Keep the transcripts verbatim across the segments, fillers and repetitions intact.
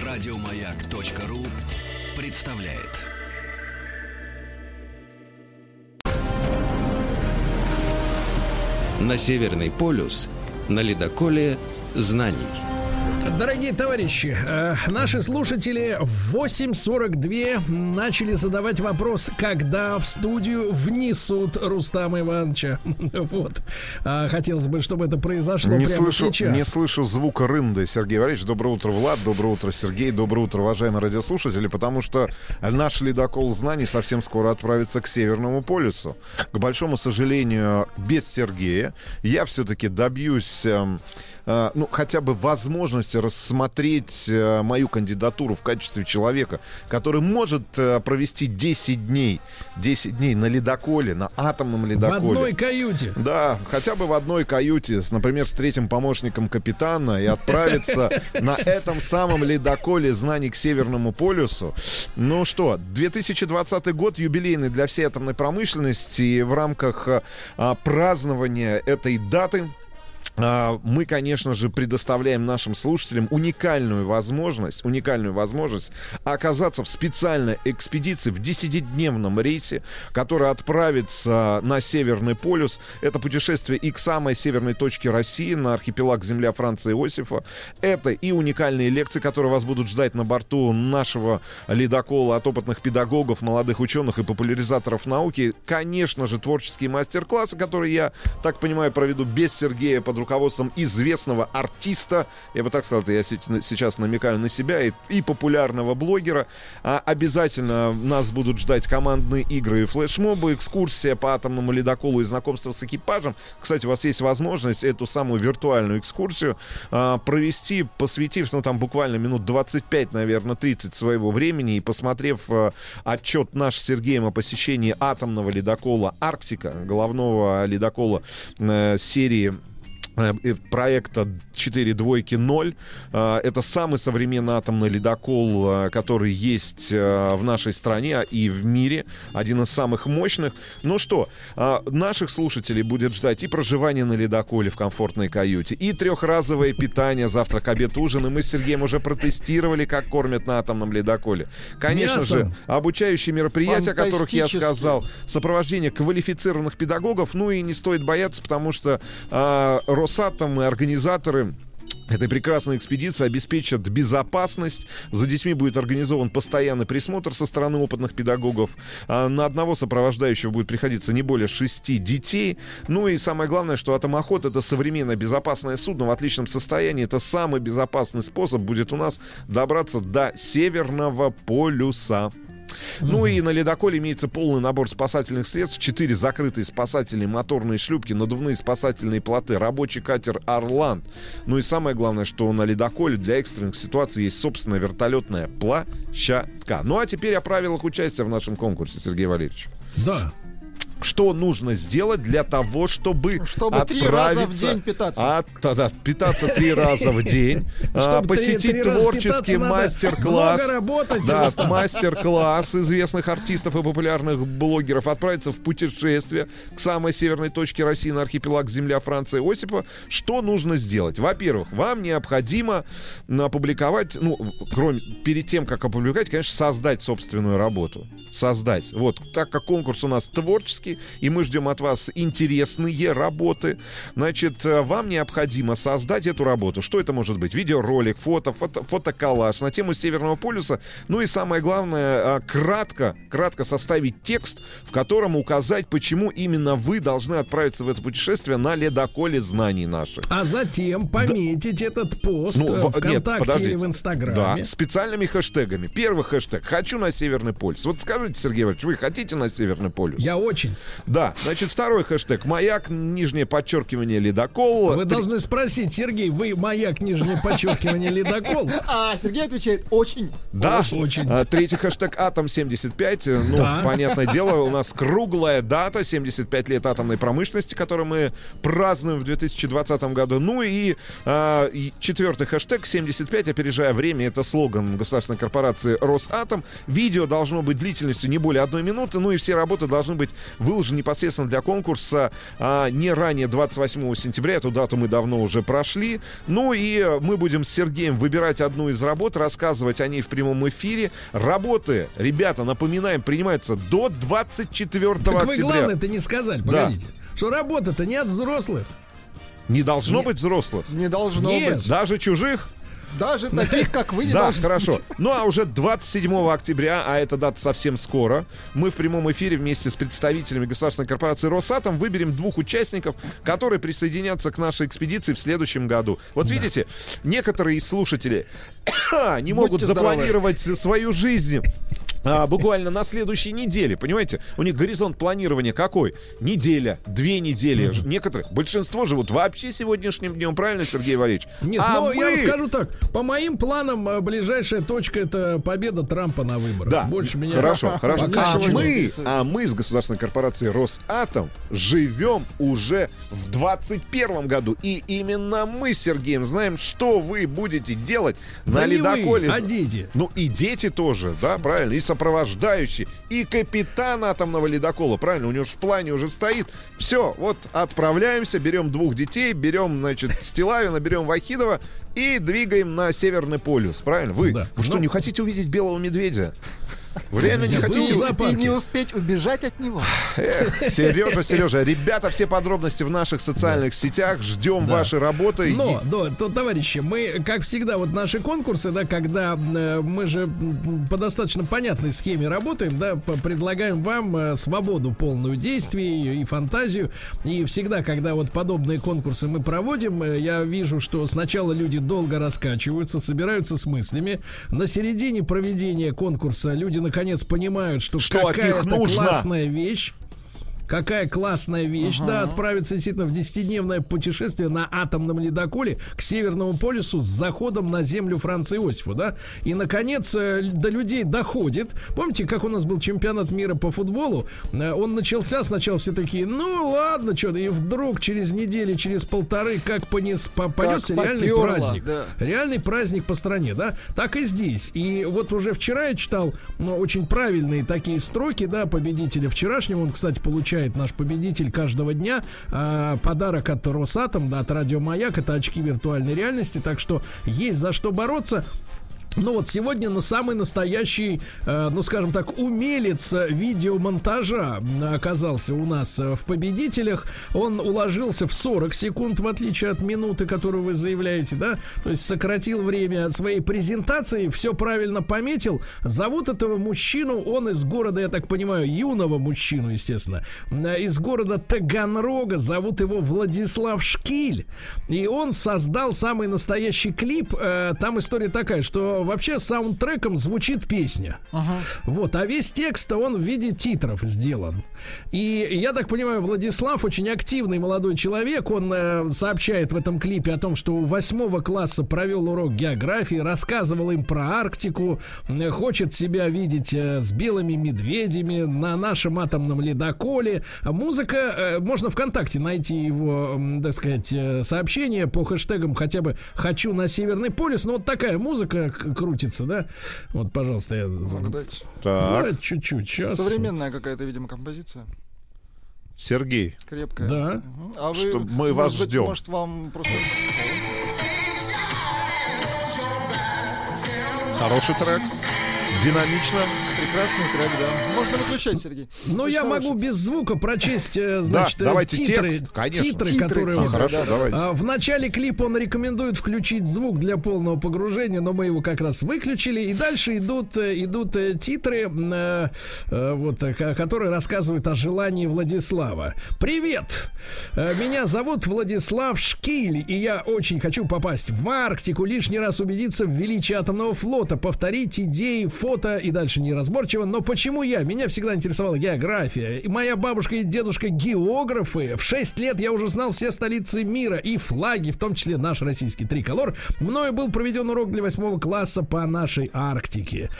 Радиомаяк.ру представляет. На Северный полюс на ледоколе знаний. Дорогие товарищи, э, наши слушатели в восемь сорок два начали задавать вопрос, когда в студию внесут Рустама Ивановича. Вот. А хотелось бы, чтобы это произошло не прямо слышу, сейчас. Не слышу звука рынды, Сергей Валерьевич. Доброе утро, Влад. Доброе утро, Сергей. Доброе утро, уважаемые радиослушатели. Потому что наш ледокол знаний совсем скоро отправится к Северному полюсу. К большому сожалению, без Сергея. Я все-таки добьюсь... Э, э, ну, хотя бы возможности рассмотреть э, мою кандидатуру в качестве человека, который может э, провести десять дней десять дней на ледоколе, на атомном ледоколе. В одной каюте. Да, хотя бы в одной каюте, с, например, с третьим помощником капитана, и отправиться на этом самом ледоколе знаний к Северному полюсу. Ну что, две тысячи двадцатый год юбилейный для всей атомной промышленности, и в рамках а, празднования этой даты мы, конечно же, предоставляем нашим слушателям уникальную возможность, уникальную возможность оказаться в специальной экспедиции в десятидневном рейсе, который отправится на Северный полюс. Это путешествие и к самой северной точке России, на архипелаг Земля Франца Иосифа. Это и уникальные лекции, которые вас будут ждать на борту нашего ледокола от опытных педагогов, молодых ученых и популяризаторов науки. Конечно же, творческие мастер-классы, которые я, так понимаю, проведу без Сергея под руководством руководством известного артиста, я бы так сказал, я сейчас намекаю на себя, и, и популярного блогера. А обязательно нас будут ждать командные игры и флешмобы, экскурсия по атомному ледоколу и знакомство с экипажем. Кстати, у вас есть возможность эту самую виртуальную экскурсию а, провести, посвятив, ну, там буквально минут двадцать пять, наверное, тридцать своего времени, и посмотрев а, отчет наш с Сергеем о посещении атомного ледокола «Арктика», головного ледокола а, серии проекта четыре двойки ноль. Это самый современный атомный ледокол, который есть в нашей стране и в мире. Один из самых мощных. Ну что, наших слушателей будет ждать и проживание на ледоколе в комфортной каюте, и трехразовое питание, завтрак, обед, ужин. И мы с Сергеем уже протестировали, как кормят на атомном ледоколе. Конечно Мясом. же, обучающие мероприятия, о которых я сказал, сопровождение квалифицированных педагогов. Ну и не стоит бояться, потому что а, Росатом и организаторы этой прекрасной экспедиции обеспечат безопасность. За детьми будет организован постоянный присмотр со стороны опытных педагогов. А на одного сопровождающего будет приходиться не более шести детей. Ну и самое главное, что атомоход — это современное безопасное судно в отличном состоянии. Это самый безопасный способ будет у нас добраться до Северного полюса. Ну и на ледоколе имеется полный набор спасательных средств: четыре закрытые спасательные моторные шлюпки, надувные спасательные плоты, рабочий катер «Орланд». Ну и самое главное, что на ледоколе для экстренных ситуаций есть собственная вертолетная площадка. Ну а теперь о правилах участия в нашем конкурсе, Сергей Валерьевич. Да. Что нужно сделать для того, чтобы Чтобы три раза в день питаться. От, да, да, питаться три раза в день. а, посетить творческий мастер-класс. Да, мастер-класс известных артистов и популярных блогеров. Отправиться в путешествие к самой северной точке России, на архипелаг Земля Франца Иосифа. Что нужно сделать? Во-первых, вам необходимо опубликовать, ну, кроме, перед тем, как опубликовать, конечно, создать собственную работу. Создать. Вот, так как конкурс у нас творческий, и мы ждем от вас интересные работы, значит, вам необходимо создать эту работу. Что это может быть? Видеоролик, фото, фото, фотоколлаж на тему Северного полюса. Ну и самое главное, кратко, кратко составить текст, в котором указать, почему именно вы должны отправиться в это путешествие на ледоколе знаний наших. А затем пометить да. этот пост ну, ВКонтакте нет, или в Инстаграме. Да, специальными хэштегами. Первый хэштег: «Хочу на Северный полюс». Вот скажите, Сергей Иванович, вы хотите на Северный полюс? Я очень. Да, значит, второй хэштег: «Маяк», нижнее подчеркивание, ледокол. Вы Три... должны спросить: Сергей, вы маяк, нижнее подчеркивание, ледокол? А Сергей отвечает: очень. Да, очень. А, третий хэштег: «Атом семьдесят пять». Ну, да. Понятное дело, у нас круглая дата, семьдесят пять лет атомной промышленности, которую мы празднуем в две тысячи двадцатом году. Ну и, а, и четвертый хэштег: семьдесят пять, опережая время. Это слоган государственной корпорации Росатом. Видео должно быть длительностью не более одной минуты. Ну и все работы должны быть выложен непосредственно для конкурса а, не ранее двадцать восьмого сентября. Эту дату мы давно уже прошли. Ну и мы будем с Сергеем выбирать одну из работ, рассказывать о ней в прямом эфире. Работы, ребята, напоминаем, принимаются до двадцать четвёртого так октября. Вы главное-то не сказали, погодите. Да. Что работа-то не от взрослых. Не должно Нет. быть взрослых. Не должно Нет. быть. Даже чужих. Даже таких, как вы, не Да, должны хорошо. быть. Ну а уже двадцать седьмого октября, а эта дата совсем скоро, мы в прямом эфире вместе с представителями государственной корпорации «Росатом» выберем двух участников, которые присоединятся к нашей экспедиции в следующем году. Вот да. видите, некоторые из слушателей не могут запланировать свою жизнь А, буквально на следующей неделе, понимаете? У них горизонт планирования какой? Неделя, две недели. Mm-hmm. Некоторые, большинство живут вообще сегодняшним днем, правильно, Сергей Валерьевич? Нет, а но мы... я вам скажу так, по моим планам ближайшая точка — это победа Трампа на выборах. Да, больше меня... хорошо, хорошо. А мы, не а мы с государственной корпорацией «Росатом» живем уже в двадцать первом году. И именно мы с Сергеем знаем, что вы будете делать да на ледоколе. Вы, а дети? Ну и дети тоже, да, правильно, и сопровождающий, и капитан атомного ледокола, правильно, у него же в плане уже стоит. Все, вот отправляемся, берем двух детей, берем, значит, Стилавина, берем Вахидова и двигаем на Северный полюс, правильно? Вы, да. вы что, Но... не хотите увидеть белого медведя? Вы реально не хотите? И не успеть убежать от него. Эх, Сережа, Сережа, ребята, все подробности в наших социальных да. сетях. Ждем да. вашей работы. Но, но, то, товарищи, мы, как всегда, вот наши конкурсы, да, когда э, мы же по достаточно понятной схеме работаем, да, предлагаем вам э, свободу полную действий и фантазию. И всегда, когда вот подобные конкурсы мы проводим, э, я вижу, что сначала люди долго раскачиваются, собираются с мыслями. На середине проведения конкурса люди наконец понимают, что, что какая-то классная вещь. Какая классная вещь, uh-huh. да, отправиться действительно в десятидневное путешествие на атомном ледоколе к Северному полюсу с заходом на землю Франца Иосифа, да, и, наконец, до людей доходит. Помните, как у нас был чемпионат мира по футболу? Он начался, сначала все такие, ну, ладно, что-то, и вдруг через неделю, через полторы, как понес, понесся реальный попёрло, праздник. Да. Реальный праздник по стране, да, так и здесь. И вот уже вчера я читал, ну, очень правильные такие строки, да, победителя вчерашнего, он, кстати, получает наш победитель каждого дня э, подарок от Росатом, да, от Радио Маяк, это очки виртуальной реальности, так что есть за что бороться. Ну вот сегодня на самый настоящий, э, ну скажем так, умелец видеомонтажа оказался у нас в победителях. Он уложился в сорок секунд, в отличие от минуты, которую вы заявляете, да? То есть сократил время своей презентации, все правильно пометил. Зовут этого мужчину, он из города, я так понимаю, юного мужчину, естественно, из города Таганрога, зовут его Владислав Шкиль. И он создал самый настоящий клип. Э, там история такая, что вообще саундтреком звучит песня. Uh-huh. Вот, а весь текст он в виде титров сделан. И я так понимаю, Владислав очень активный молодой человек. Он э, сообщает в этом клипе о том, что у восьмого класса провел урок географии, рассказывал им про Арктику, э, хочет себя видеть э, с белыми медведями на нашем атомном ледоколе. Музыка, э, можно ВКонтакте найти его, э, так сказать, э, сообщение по хэштегам хотя бы «Хочу на Северный полюс». Ну, вот такая музыка крутится, да? Вот, пожалуйста, я... Так. Ну, чуть-чуть. Сейчас. Современная какая-то, видимо, композиция. Сергей. Крепкая. Да. Угу. А вы, что мы вас быть, ждем. Может, вам просто... Хороший трек. Динамично. Прекрасный трек, да. Можно выключать, Сергей. Ну, я хороший. могу без звука прочесть, значит, да, давайте титры, текст, конечно. титры, титры, которые... А, вот, хорошо, да, давайте. А, в начале клипа он рекомендует включить звук для полного погружения, но мы его как раз выключили. И дальше идут, идут титры, э, э, вот, которые рассказывают о желании Владислава. Привет! Меня зовут Владислав Шкиль, и я очень хочу попасть в Арктику, лишний раз убедиться в величии атомного флота, повторить идеи, фото и дальше неразборчиво. Но почему я? Меня всегда интересовала география. И моя бабушка и дедушка географы. В шесть лет я уже знал все столицы мира и флаги, в том числе наш российский триколор. Мною был проведен урок для восьмого класса по нашей Арктике.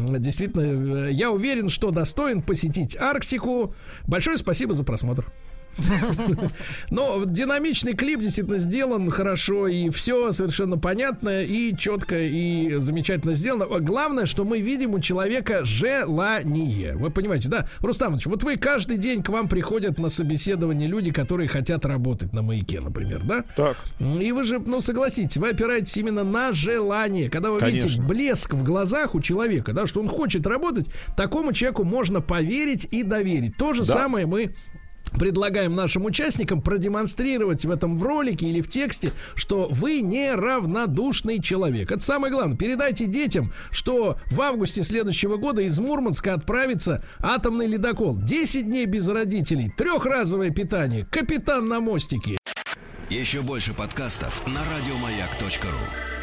Действительно, я уверен, что достоин посетить Арктику. Большое спасибо за просмотр. Но динамичный клип действительно сделан хорошо, и все совершенно понятно, и четко, и замечательно сделано. Главное, что мы видим у человека желание. Вы понимаете, да? Рустам Ильич, вот вы каждый день к вам приходят на собеседование люди, которые хотят работать на «Маяке», например, да? Так. И вы же, ну, согласитесь, вы опираетесь именно на желание. Когда вы Конечно. видите блеск в глазах у человека, да, что он хочет работать, такому человеку можно поверить и доверить. То же Да. самое мы предлагаем нашим участникам продемонстрировать в этом в ролике или в тексте, что вы неравнодушный человек. Это самое главное. Передайте детям, что в августе следующего года из Мурманска отправится атомный ледокол. десять дней без родителей, трехразовое питание, капитан на мостике. Еще больше подкастов на радиомаяк точка ру.